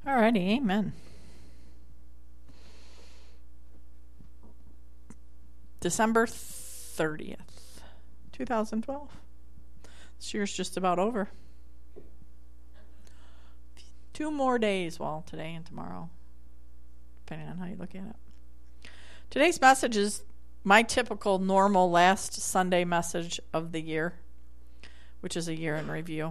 Alrighty, amen. December 30th, 2012. This year's just about over. 2 more days, well, today and tomorrow, depending on how you look at it. Today's message is my typical normal last Sunday message of the year, which is a year in review.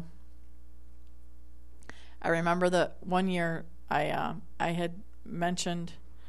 I remember that one year I had mentioned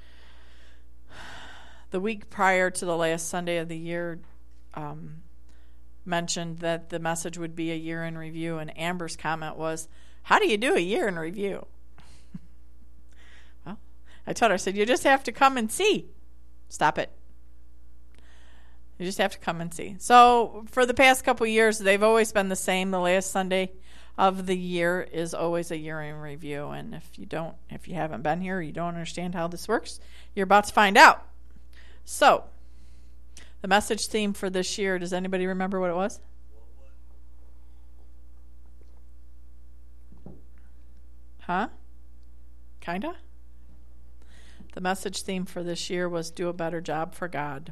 the week prior to the last Sunday of the year, mentioned that the message would be a year in review, and Amber's comment was, "How do you do a year in review?" Well, I told her, I said, "You just have to come and see." Stop it. You just have to come and see. So for the past couple years, they've always been the same. The last Sunday of the year is always a year in review. And if you haven't been here, you don't understand how this works, you're about to find out. So the message theme for this year, does anybody remember what it was? Huh? Kinda? The message theme for this year was do a better job for God.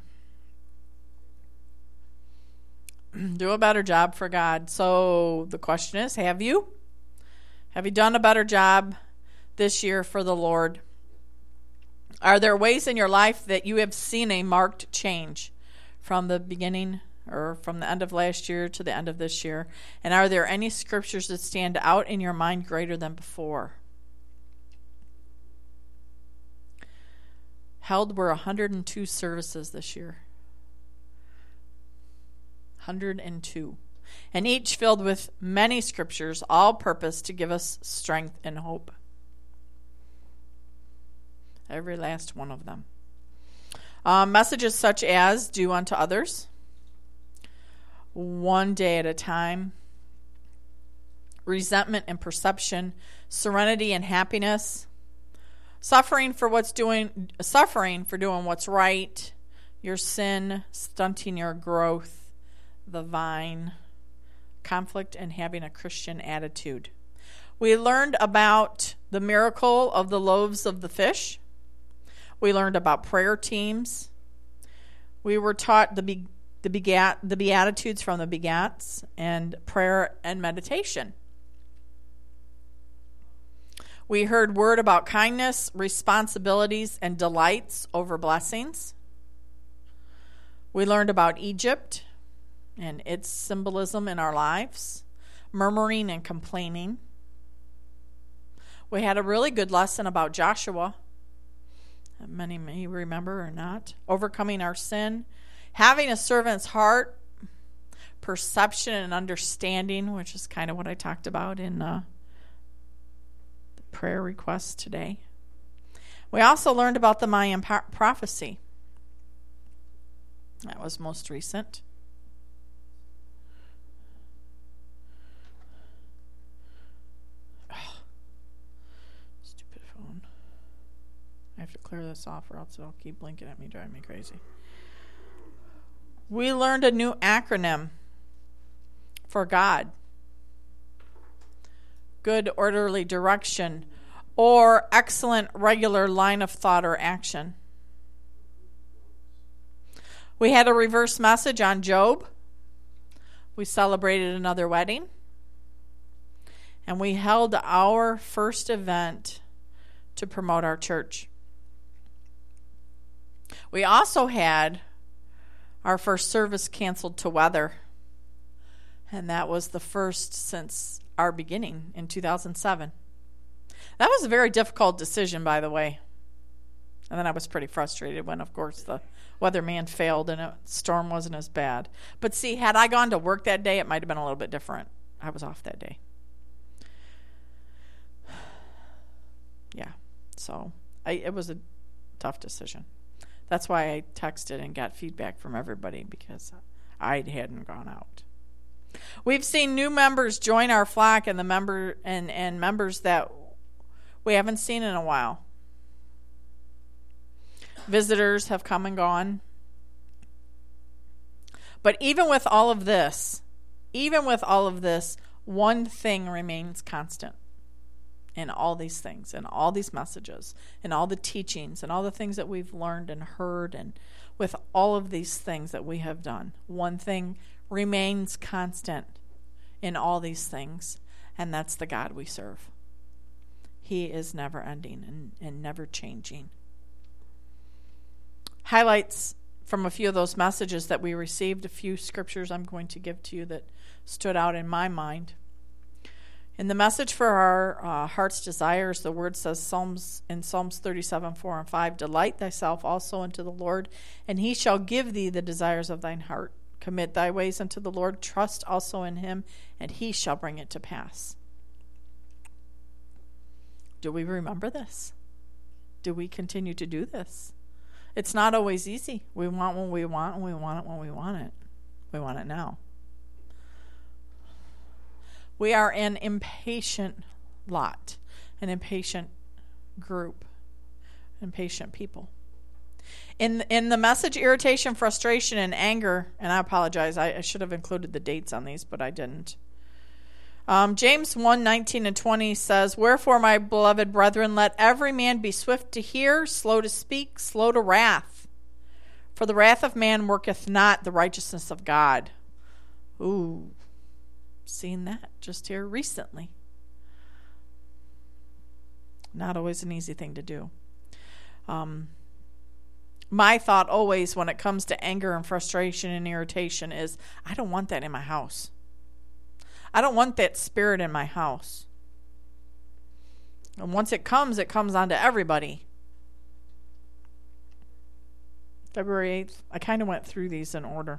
Do a better job for God. So the question is, have you? Have you done a better job this year for the Lord? Are there ways in your life that you have seen a marked change from the beginning or from the end of last year to the end of this year? And are there any scriptures that stand out in your mind greater than before? Held were 102 services this year. 102. And each filled with many scriptures, all purpose to give us strength and hope. Every last one of them. Messages such as do unto others, one day at a time, resentment and perception, serenity and happiness, suffering for doing what's right, your sin stunting your growth, the vine, conflict and having a Christian attitude. We learned about the miracle of the loaves of the fish. We learned about prayer teams. We were taught the Beatitudes from the Begats and prayer and meditation. We heard word about kindness, responsibilities, and delights over blessings. We learned about Egypt and its symbolism in our lives, murmuring and complaining. We had a really good lesson about Joshua. Many may remember or not. Overcoming our sin, having a servant's heart, perception and understanding, which is kind of what I talked about in the prayer request today. We also learned about the Mayan prophecy. That was most recent. Stupid phone. I have to clear this off or else it'll keep blinking at me, driving me crazy. We learned a new acronym for God. Good orderly direction, or excellent regular line of thought or action. We had a reverse message on Job. We celebrated another wedding. And we held our first event to promote our church. We also had our first service canceled to weather. And that was the first since our beginning in 2007. That was a very difficult decision, by the way. And then I was pretty frustrated when, of course, the weatherman failed and the storm wasn't as bad. But see, had I gone to work that day, it might have been a little bit different. I was off that day. Yeah, so it was a tough decision. That's why I texted and got feedback from everybody, because I hadn't gone out. We've seen new members join our flock and members that we haven't seen in a while. Visitors have come and gone. But even with all of this, one thing remains constant. in all these things, in all these messages, in all the teachings, and all the things that we've learned and heard, and with all of these things that we have done, one thing remains constant in all these things, and that's the God we serve. He is never ending and never changing. Highlights from a few of those messages that we received, a few scriptures I'm going to give to you that stood out in my mind. In the message for our heart's desires, the word says in Psalms 37, 4 and 5, delight thyself also unto the Lord, and he shall give thee the desires of thine heart. Commit thy ways unto the Lord, trust also in him, and he shall bring it to pass. Do we remember this? Do we continue to do this? It's not always easy. We want what we want, and we want it when we want it. We want it now. We are an impatient lot, an impatient group, impatient people. In the message, irritation, frustration, and anger, and I apologize, I should have included the dates on these, but I didn't. James 1, 19 and 20 says, wherefore, my beloved brethren, let every man be swift to hear, slow to speak, slow to wrath. For the wrath of man worketh not the righteousness of God. Ooh. Seen that just here recently. Not always an easy thing to do. My thought always when it comes to anger and frustration and irritation is, I don't want that in my house. I don't want that spirit in my house. And once it comes onto everybody. February 8th, I kind of went through these in order.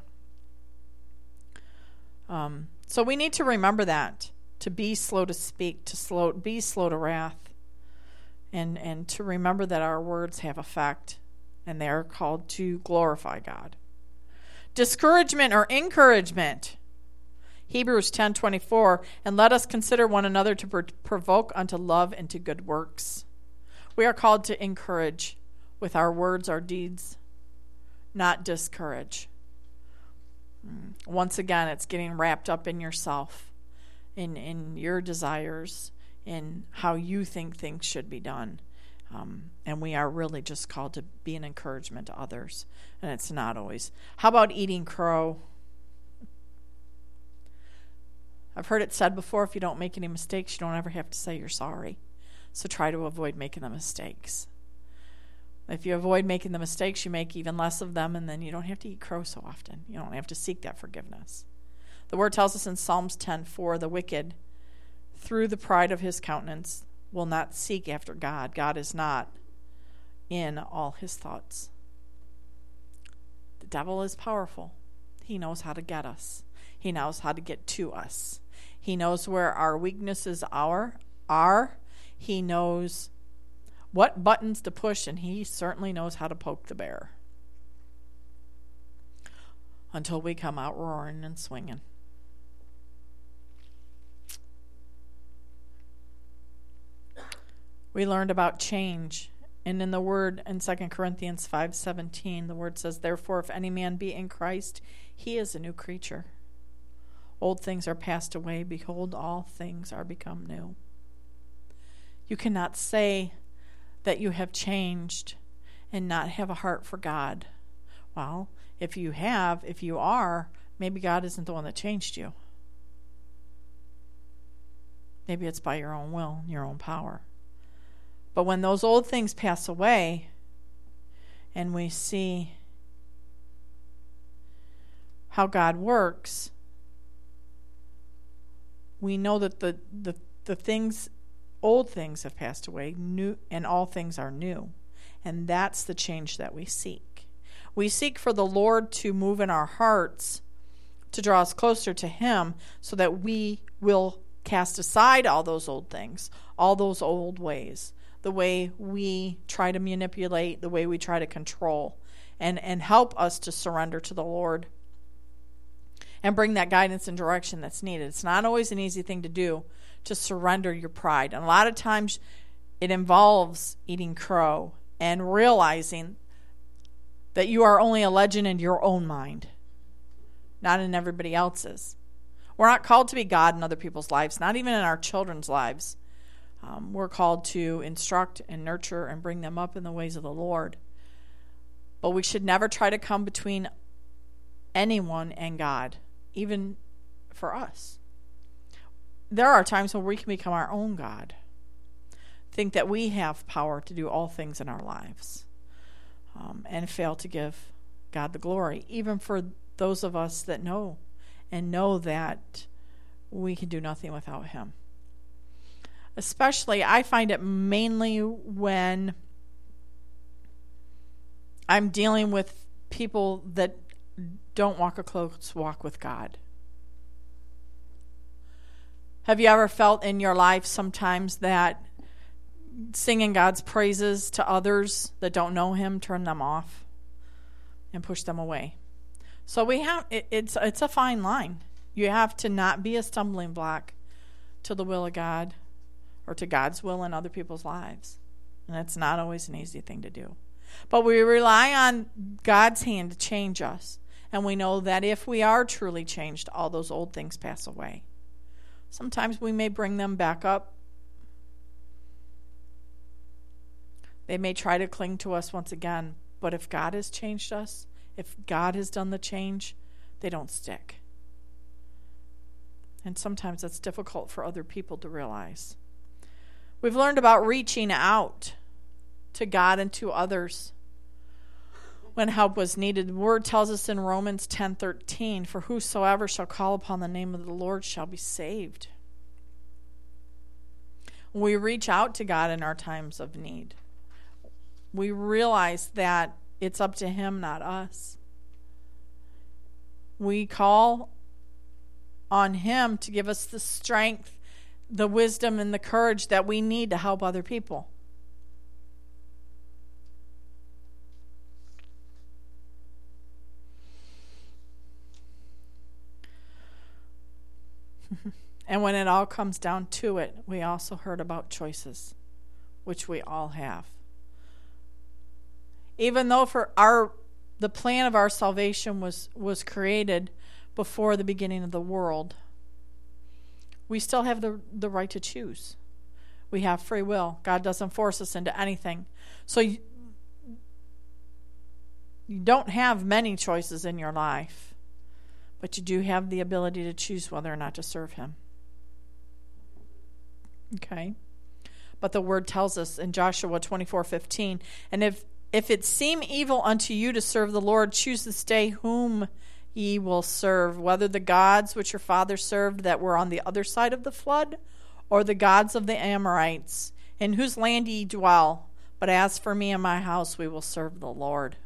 So we need to remember that, to be slow to speak, be slow to wrath, and to remember that our words have effect, and they are called to glorify God. Discouragement or encouragement. Hebrews 10:24, and let us consider one another to provoke unto love and to good works. We are called to encourage with our words, our deeds, not discourage. Once again, it's getting wrapped up in yourself, in your desires, in how you think things should be done. And we are really just called to be an encouragement to others. And it's not always. How about eating crow? I've heard it said before, if you don't make any mistakes, you don't ever have to say you're sorry. So try to avoid making the mistakes. If you avoid making the mistakes, you make even less of them, and then you don't have to eat crow so often. You don't have to seek that forgiveness. The word tells us in Psalms 10:4, the wicked, through the pride of his countenance, will not seek after God. God is not in all his thoughts. The devil is powerful. He knows how to get us. He knows how to get to us. He knows where our weaknesses are. He knows what buttons to push, and he certainly knows how to poke the bear. Until we come out roaring and swinging. We learned about change. And in the word in 2 Corinthians 5:17, the word says, therefore, if any man be in Christ, he is a new creature. Old things are passed away. Behold, all things are become new. You cannot say that you have changed and not have a heart for God. Well, if you are, maybe God isn't the one that changed you. Maybe it's by your own will, your own power. But when those old things pass away and we see how God works, we know that the things, old things have passed away, new, and all things are new. And that's the change that we seek. We seek for the Lord to move in our hearts, to draw us closer to him, so that we will cast aside all those old things, all those old ways, the way we try to manipulate, the way we try to control, and help us to surrender to the Lord and bring that guidance and direction that's needed. It's not always an easy thing to do, to surrender your pride. And a lot of times it involves eating crow and realizing that you are only a legend in your own mind, not in everybody else's. We're not called to be God in other people's lives, not even in our children's lives. We're called to instruct and nurture and bring them up in the ways of the Lord. But we should never try to come between anyone and God, even for us. There are times when we can become our own God, think that we have power to do all things in our lives, and fail to give God the glory, even for those of us that know that we can do nothing without Him. Especially, I find it mainly when I'm dealing with people that don't walk a close walk with God. Have you ever felt in your life sometimes that singing God's praises to others that don't know Him turn them off and push them away? So it's a fine line. You have to not be a stumbling block to the will of God or to God's will in other people's lives. And that's not always an easy thing to do. But we rely on God's hand to change us. And we know that if we are truly changed, all those old things pass away. Sometimes we may bring them back up. They may try to cling to us once again. But if God has changed us, if God has done the change, they don't stick. And sometimes that's difficult for other people to realize. We've learned about reaching out to God and to others when help was needed. The word tells us in Romans 10:13, "For whosoever shall call upon the name of the Lord shall be saved." We reach out to God in our times of need. We realize that it's up to Him, not us. We call on Him to give us the strength, the wisdom, and the courage that we need to help other people. And when it all comes down to it, we also heard about choices, which we all have. Even though the plan of our salvation was created before the beginning of the world, we still have the right to choose. We have free will. God doesn't force us into anything. So you don't have many choices in your life, but you do have the ability to choose whether or not to serve Him. Okay? But the word tells us in Joshua 24:15, "And if it seem evil unto you to serve the Lord, choose this day whom ye will serve, whether the gods which your fathers served that were on the other side of the flood, or the gods of the Amorites, in whose land ye dwell. But as for me and my house, we will serve the Lord."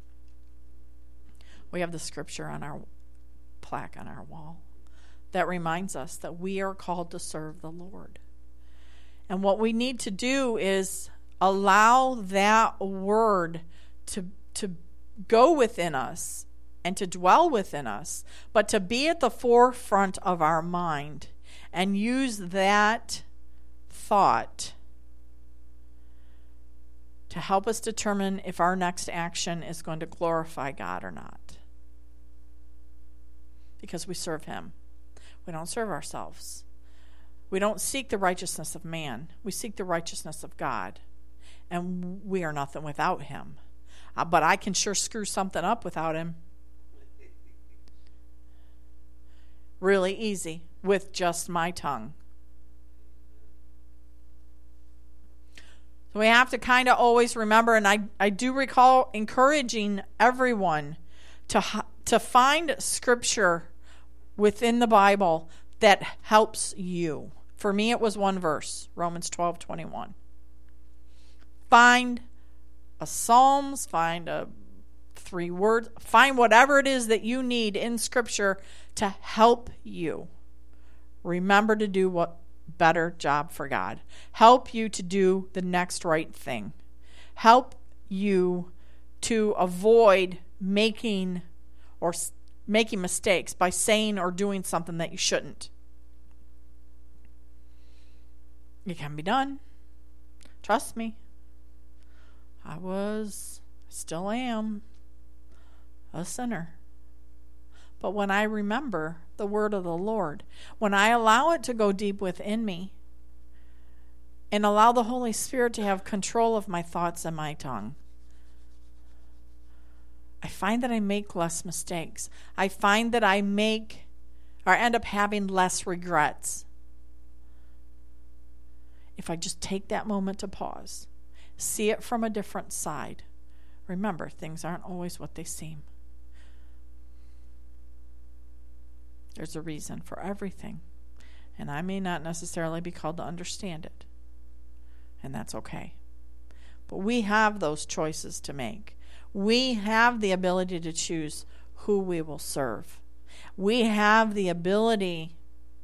We have the scripture on our plaque on our wall that reminds us that we are called to serve the Lord. And what we need to do is allow that word to go within us and to dwell within us, but to be at the forefront of our mind and use that thought to help us determine if our next action is going to glorify God or not. Because we serve Him. We don't serve ourselves. We don't seek the righteousness of man. We seek the righteousness of God. And we are nothing without Him. But I can sure screw something up without Him. Really easy with just my tongue. So we have to kind of always remember, and I do recall encouraging everyone to find scripture within the Bible that helps you. For me, it was one verse, Romans 12:21. Find a Psalms, find a 3 words, find whatever it is that you need in Scripture to help you. Remember to do what better job for God. Help you to do the next right thing. Help you to avoid making mistakes by saying or doing something that you shouldn't. It can be done. Trust me. Still am, a sinner. But when I remember the word of the Lord, when I allow it to go deep within me, and allow the Holy Spirit to have control of my thoughts and my tongue, I find that I make less mistakes. I find that I end up having less regrets. If I just take that moment to pause, see it from a different side. Remember, things aren't always what they seem. There's a reason for everything, and I may not necessarily be called to understand it, and that's okay. But we have those choices to make. We have the ability to choose who we will serve. We have the ability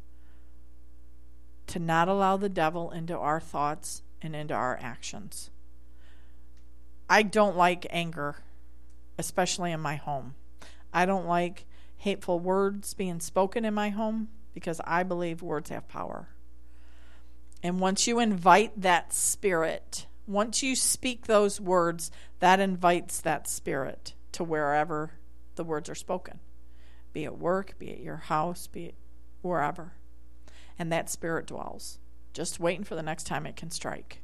to not allow the devil into our thoughts and into our actions. I don't like anger, especially in my home. I don't like hateful words being spoken in my home because I believe words have power. And once you invite that spirit, once you speak those words, that invites that spirit to wherever the words are spoken. Be it work, be it your house, be it wherever. And that spirit dwells, just waiting for the next time it can strike.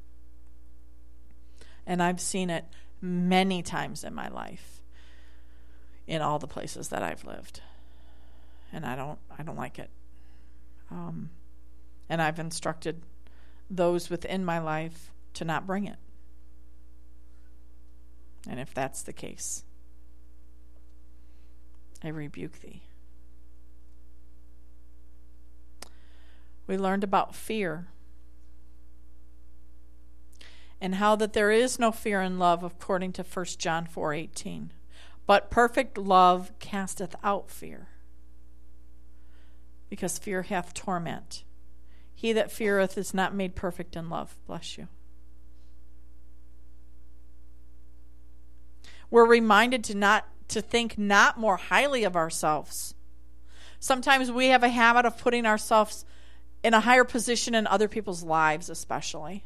And I've seen it many times in my life, in all the places that I've lived. And I don't like it. And I've instructed those within my life to not bring it. And if that's the case, I rebuke thee. We learned about fear and how that there is no fear in love according to 1 John 4:18. But perfect love casteth out fear, because fear hath torment. He that feareth is not made perfect in love. Bless you. We're reminded to think not more highly of ourselves. Sometimes we have a habit of putting ourselves in a higher position in other people's lives, especially.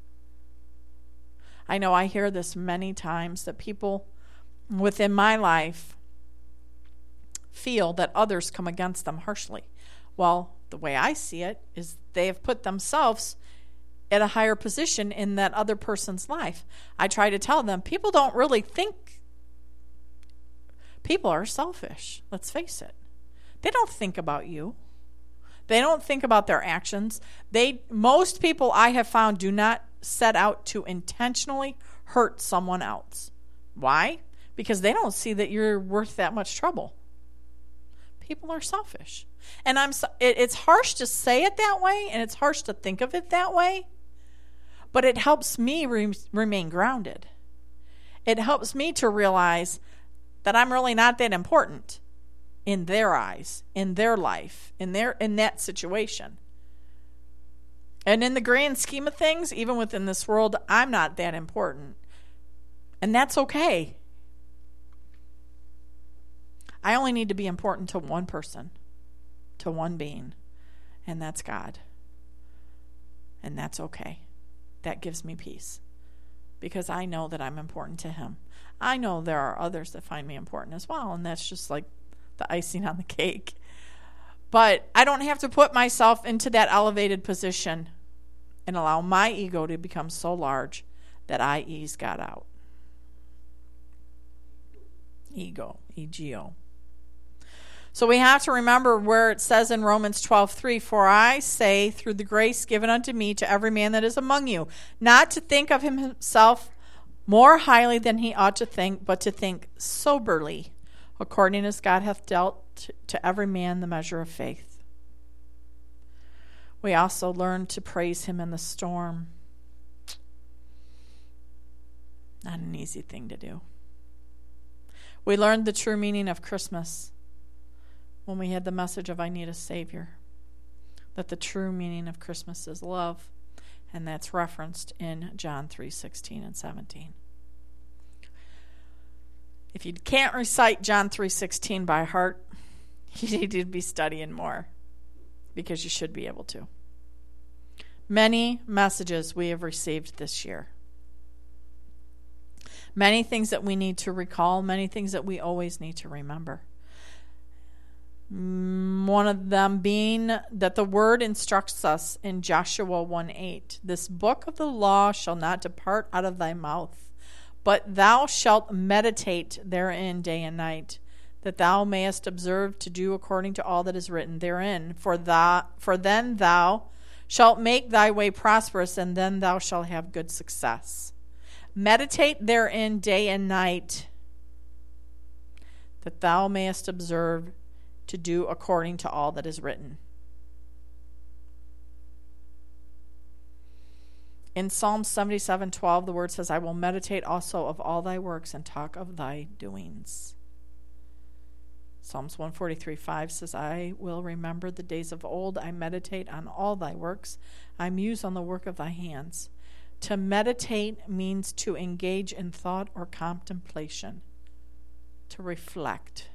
I know I hear this many times, that people within my life feel that others come against them harshly. Well, the way I see it is they have put themselves at a higher position in that other person's life. I try to tell them, people don't really think. People are selfish. Let's face it. They don't think about you. They don't think about their actions. Most people I have found do not set out to intentionally hurt someone else. Why? Because they don't see that you're worth that much trouble. People are selfish. And it's harsh to say it that way, and it's harsh to think of it that way, but it helps me remain grounded. It helps me to realize that I'm really not that important in their eyes, in their life, in that situation. And in the grand scheme of things, even within this world, I'm not that important. And that's okay. I only need to be important to one person, to one being, and that's God. And that's okay. That gives me peace, because I know that I'm important to Him. I know there are others that find me important as well, and that's just like the icing on the cake. But I don't have to put myself into that elevated position and allow my ego to become so large that I ease God out. Ego, E-G-O. So we have to remember where it says in Romans 12:3, "For I say, through the grace given unto me, to every man that is among you, not to think of himself more highly than he ought to think, but to think soberly, according as God hath dealt to every man the measure of faith." We also learn to praise Him in the storm. Not an easy thing to do. We learned the true meaning of Christmas when we had the message of I need a Savior. That the true meaning of Christmas is love, and that's referenced in John 3:16 and 17. If you can't recite John 3:16 by heart, you need to be studying more, because you should be able to. Many messages we have received this year. Many things that we need to recall, many things that we always need to remember. One of them being that the word instructs us in Joshua 1:8. This book of the law shall not depart out of thy mouth, but thou shalt meditate therein day and night, that thou mayest observe to do according to all that is written therein. For then thou shalt make thy way prosperous, and then thou shalt have good success. Meditate therein day and night, that thou mayest observe to do according to all that is written. In Psalm 77:12, the word says, I will meditate also of all thy works and talk of thy doings. Psalms 143:5 says, I will remember the days of old. I meditate on all thy works. I muse on the work of thy hands. To meditate means to engage in thought or contemplation, to reflect.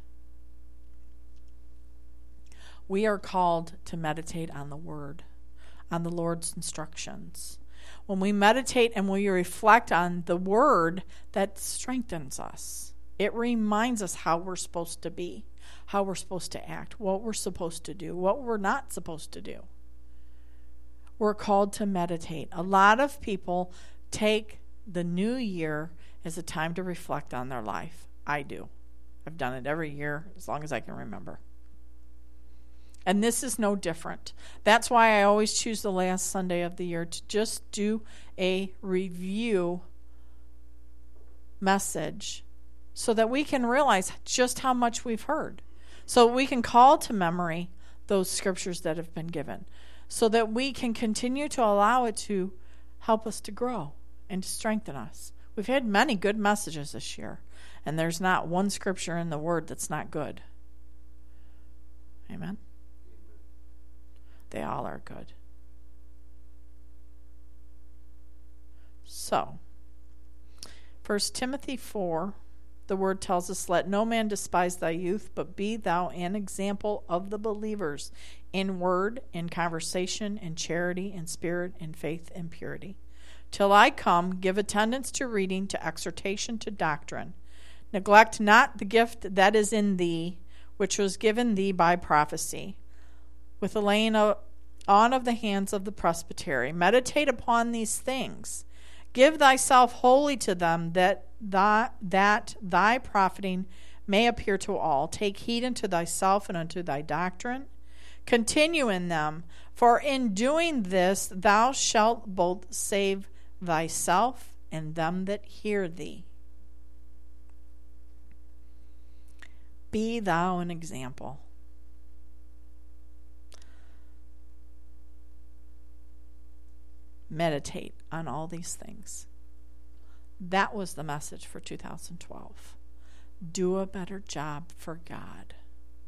We are called to meditate on the Word, on the Lord's instructions. When we meditate and we reflect on the Word, that strengthens us. It reminds us how we're supposed to be, how we're supposed to act, what we're supposed to do, what we're not supposed to do. We're called to meditate. A lot of people take the new year as a time to reflect on their life. I do. I've done it every year as long as I can remember. And this is no different. That's why I always choose the last Sunday of the year to just do a review message so that we can realize just how much we've heard. So we can call to memory those scriptures that have been given, so that we can continue to allow it to help us to grow and to strengthen us. We've had many good messages this year, and there's not one scripture in the Word that's not good. Amen? They all are good. So, 1 Timothy 4, the word tells us, let no man despise thy youth, but be thou an example of the believers in word, in conversation, in charity, in spirit, in faith, and purity. Till I come, give attendance to reading, to exhortation, to doctrine. Neglect not the gift that is in thee, which was given thee by prophecy, with the laying on of the hands of the presbytery. Meditate upon these things. Give thyself wholly to them, that thy profiting may appear to all. Take heed unto thyself and unto thy doctrine. Continue in them, for in doing this thou shalt both save thyself and them that hear thee. Be thou an example. Meditate on all these things. That was the message for 2012. Do a better job for God.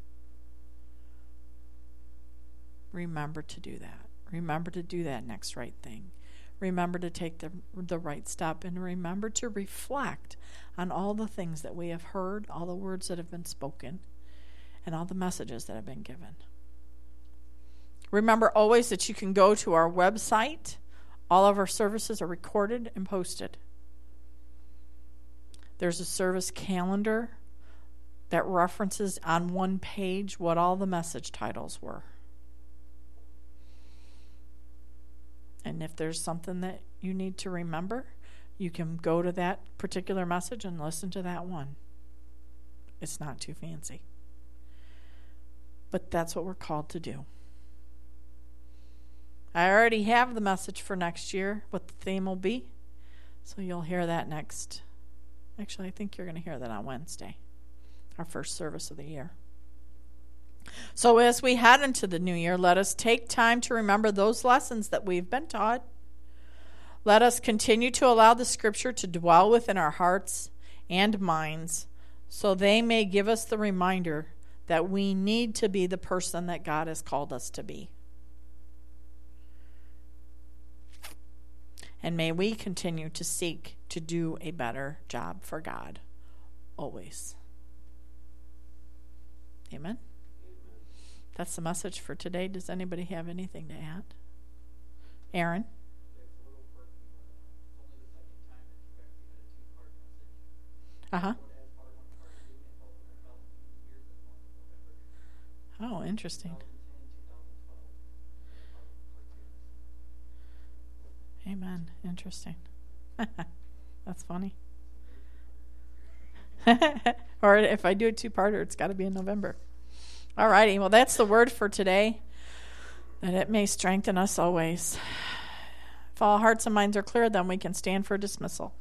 Remember to do that. Remember to do that next right thing. Remember to take the right step, and remember to reflect on all the things that we have heard, all the words that have been spoken, and all the messages that have been given. Remember always that you can go to our website. All of our services are recorded and posted. There's a service calendar that references on one page what all the message titles were. And if there's something that you need to remember, you can go to that particular message and listen to that one. It's not too fancy. But that's what we're called to do. I already have the message for next year, what the theme will be. So you'll hear that next. Actually, I think you're going to hear that on Wednesday, our first service of the year. So as we head into the new year, let us take time to remember those lessons that we've been taught. Let us continue to allow the Scripture to dwell within our hearts and minds, so they may give us the reminder that we need to be the person that God has called us to be. And may we continue to seek to do a better job for God, always. Amen? That's the message for today. Does anybody have anything to add? Aaron? Uh-huh. Interesting. Amen. Interesting. That's funny. Or if I do a two-parter, it's got to be in November. All righty. Well, that's the word for today, that it may strengthen us always. If all hearts and minds are clear, then we can stand for dismissal.